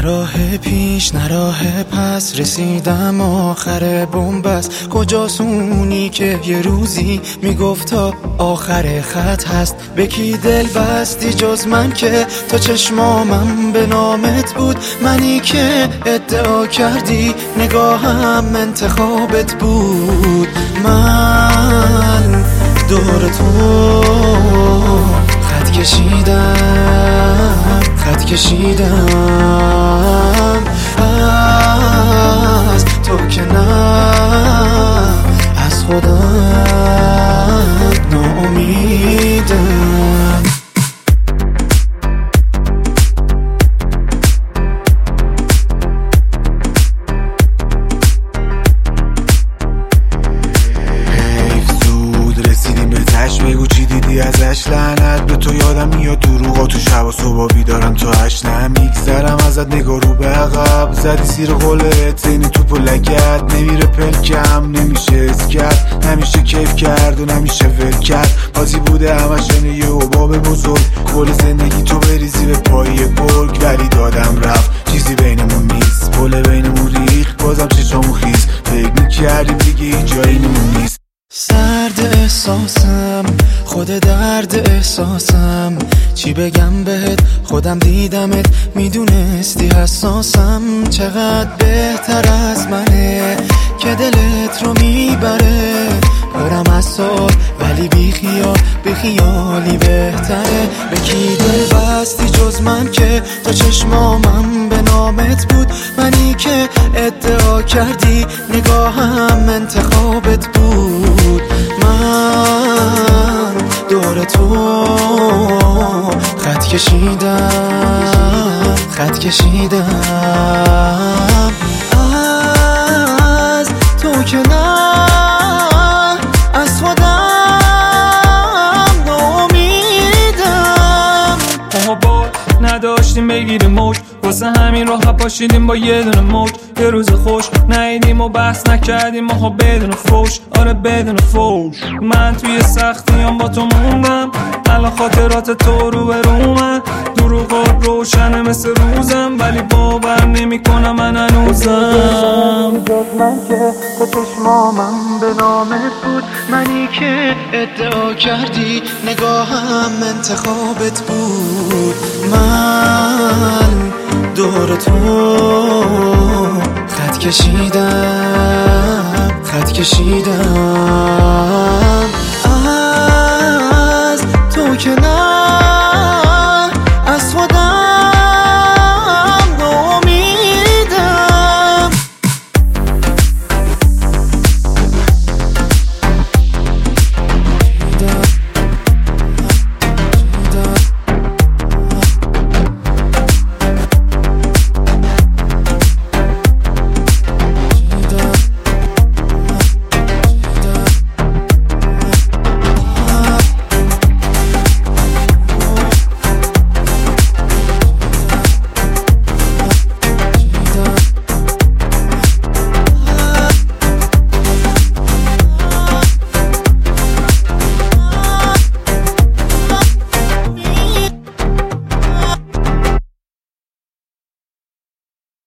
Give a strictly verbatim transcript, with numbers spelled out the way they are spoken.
نه راه پیش نه راه پس، رسیدم آخر بنبست. کجاست اونی که یه روزی میگفت تا آخر خط هست؟ به کی دل بستی جز من که تا چشمامم به نامت بود؟ منی که ادعا کردی نگاهم انتخابت بود. من دور تو خط کشیدم، خط کشیدم از تو که نه از خودم ناامیدم. بگو چی دیدی ازش؟ لعنت به تو، یادم میاد دروغا تو شب و صبح بیدارم تا هشت. نمیگذرم ازت نگاه رو به عقب، زدی سیر قولت این توپ و لگت. نمیره پلکم نمیشه از کرد، نمیشه کیف کرد و نمیشه ول کرد. بازی بوده همش یه حباب بزرگ، کل زندگی تو بریزی به پای گرگ. ولی دادم رفت چیزی بینمون نیست، پل بینمون ریخ بازم چشامون خیز. فکر میکردیم دیگه هیچ جایی نمون نیست. سرد احساسم، خود درد احساسم، چی بگم بهت؟ خودم دیدمت میدونستی حساسم. چقدر بهتر از منه که دلت رو میبره، برم از سال ولی بی خیال، بی خیالی بهتره. به کی دل بستی جز من که تا چشمامم به نامت بود؟ منی که ادعا کردی نگاهم انتخابت بود. من دور تو خط کشیدم، خط کشیدم از تو که نه از خودم ناامیدم. ما با نداشتیم بگیریم موج، واسه همین راه پاشیدیم با یه دونه موج. یه روز خوش نیدیم و بحث نکردیم ماها بدون فوش، آره بدون فوش. من توی سختیام با تو موندم، الان خاطرات تو رو به رومن. دروغات روشنه مثل روزم، ولی باور نمی کنم من هنوزم. من که تا چشمامم به نامت بود، منی که ادعا کردی نگاهم انتخابت بود. من دور تو خط کشیدم، خط کشیدم